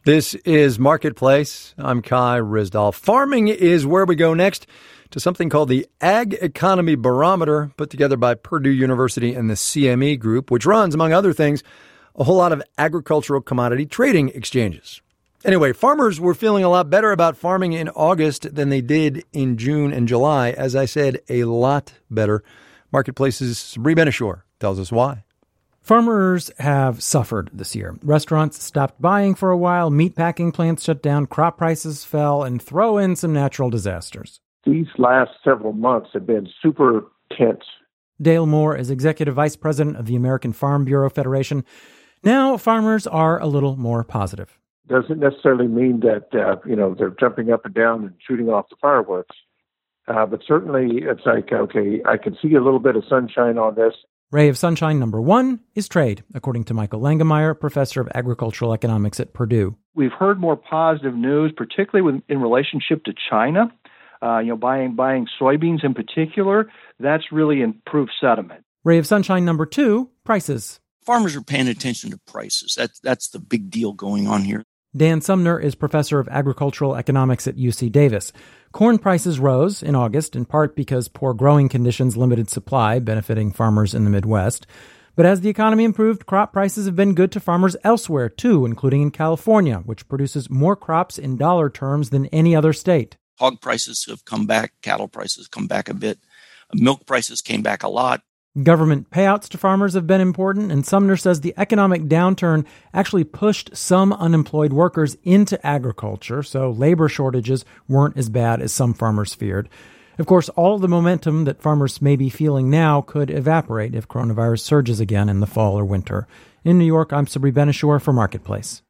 This is Marketplace. I'm Kai Ryssdal. Farming is where we go next to something called the Ag Economy Barometer, put together by Purdue University and the CME Group, which runs, among other things, a whole lot of agricultural commodity trading exchanges. Anyway, farmers were feeling a lot better about farming in August than they did in June and July. As I said, a lot better. Marketplace's Sabri Ben-Achour tells us why. Farmers have suffered this year. Restaurants stopped buying for a while, meatpacking plants shut down, crop prices fell, and throw in some natural disasters. These last several months have been super tense. Dale Moore is executive vice president of the American Farm Bureau Federation. Now farmers are a little more positive. Doesn't necessarily mean that, they're jumping up and down and shooting off the fireworks. But certainly it's like, okay, I can see a little bit of sunshine on this. Ray of sunshine number one is trade, according to Michael Langemeier, professor of agricultural economics at Purdue. We've heard more positive news, particularly in relationship to China. Buying soybeans in particular, that's really improved sentiment. Ray of sunshine number two, prices. Farmers are paying attention to prices. That's the big deal going on here. Dan Sumner is professor of agricultural economics at UC Davis. Corn prices rose in August, in part because poor growing conditions limited supply, benefiting farmers in the Midwest. But as the economy improved, crop prices have been good to farmers elsewhere, too, including in California, which produces more crops in dollar terms than any other state. Hog prices have come back. Cattle prices come back a bit. Milk prices came back a lot. Government payouts to farmers have been important, and Sumner says the economic downturn actually pushed some unemployed workers into agriculture, so labor shortages weren't as bad as some farmers feared. Of course, all the momentum that farmers may be feeling now could evaporate if coronavirus surges again in the fall or winter. In New York, I'm Sabri Ben-Achour for Marketplace.